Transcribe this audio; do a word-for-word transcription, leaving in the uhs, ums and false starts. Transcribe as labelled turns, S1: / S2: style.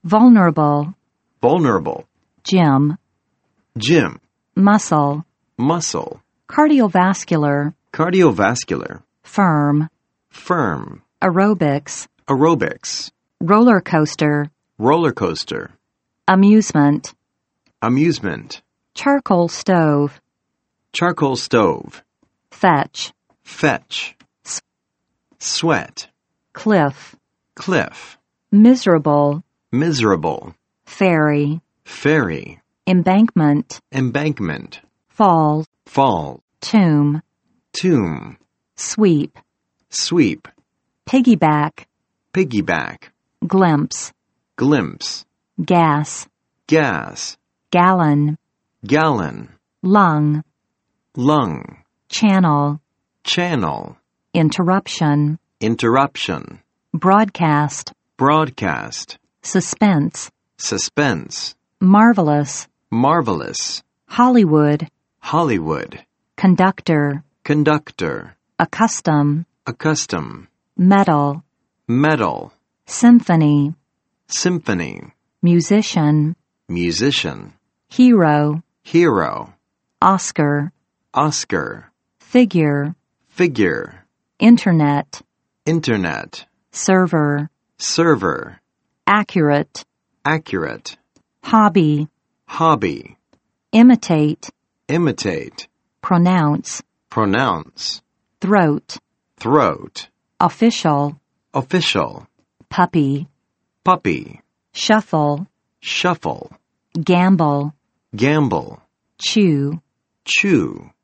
S1: vulnerable,
S2: vulnerable,
S1: gym,
S2: gym,
S1: muscle,
S2: muscle,
S1: cardiovascular,
S2: cardiovascular,
S1: firm,
S2: firm,
S1: aerobics,
S2: aerobics,
S1: roller coaster,
S2: roller coaster,
S1: amusement,
S2: amusement,
S1: charcoal stove,
S2: charcoal stove,
S1: fetch,
S2: fetch, sweat,
S1: cliff,
S2: cliff,
S1: miserable,
S2: miserable,
S1: ferry,
S2: ferry,
S1: embankment,
S2: embankment,
S1: fall,
S2: fall,
S1: tomb,
S2: tomb,
S1: sweep,
S2: sweep,
S1: piggyback,
S2: piggyback,
S1: glimpse,
S2: glimpse,
S1: gas,
S2: gas,
S1: gallon,
S2: gallon,
S1: lung,
S2: lung,
S1: channel,
S2: channel,
S1: interruption,
S2: interruption,
S1: broadcast,
S2: broadcast,
S1: suspense,
S2: suspense,
S1: marvelous,
S2: marvelous,
S1: Hollywood,
S2: Hollywood,
S1: conductor,
S2: conductor,
S1: accustom,
S2: accustom,
S1: metal,
S2: metal,
S1: symphony,
S2: symphony,
S1: musician,
S2: musician,
S1: hero,
S2: hero,
S1: Oscar,
S2: Oscar,
S1: figure,
S2: figure,
S1: internet,
S2: internet,
S1: server,
S2: server,
S1: accurate,
S2: accurate,
S1: hobby,
S2: hobby,
S1: imitate,
S2: imitate,
S1: pronounce,
S2: pronounce,
S1: throat,
S2: throat,
S1: official,
S2: official,
S1: puppy,
S2: puppy,
S1: shuffle,
S2: shuffle,
S1: gamble,
S2: gamble,
S1: chew,
S2: chew,